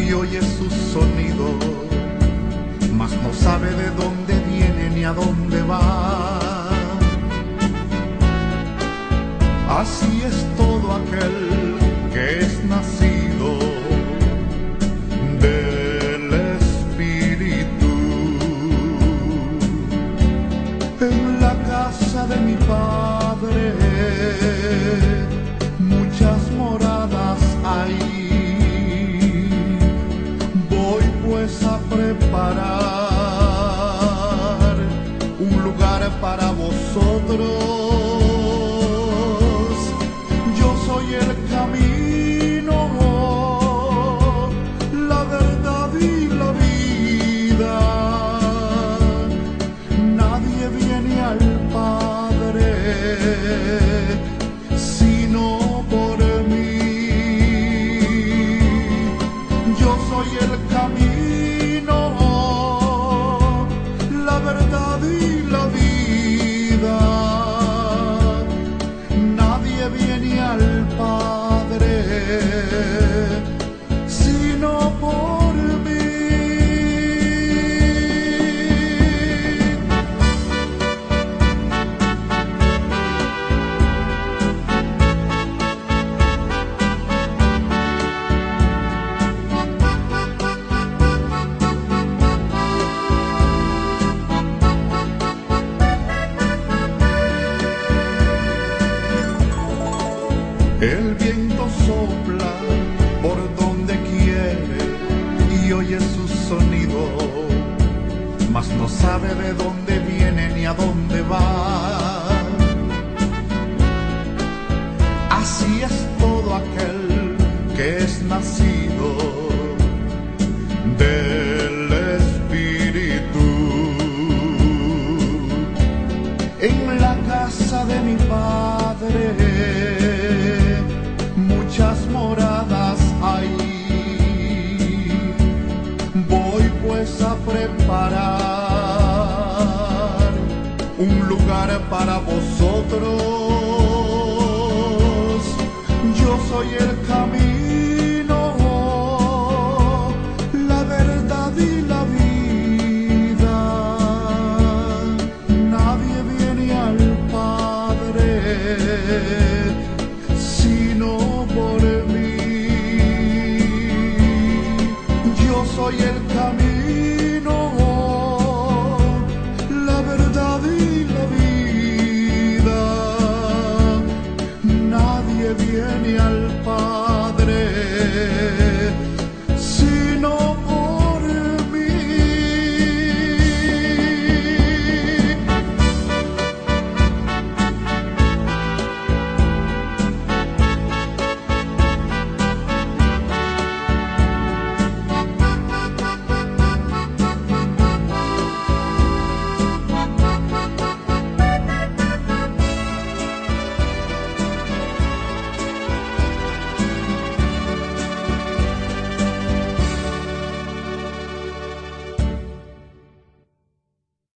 y oye su sonido, mas no sabe de dónde viene ni a dónde va. Así es todo aquel que es nacido del Espíritu. En la casa de mi Padre muchas moradas hay. Voy pues a preparar un lugar para vosotros. Yo soy el camino, la verdad y la vida. Nadie viene al Padre sino por mí. Yo soy el camino, la verdad y la vida. Nadie viene al Padre sino por mí. El viento sopla por donde quiere y oye su sonido, mas no sabe de dónde viene ni a dónde va. Así es todo aquel que es nacido del Espíritu. En la casa de mi Padre muchas moradas hay. Voy pues a preparar un lugar para vosotros. Yo soy el camino, la verdad y la vida. Nadie viene al Padre sino por mí. Yo soy el camino.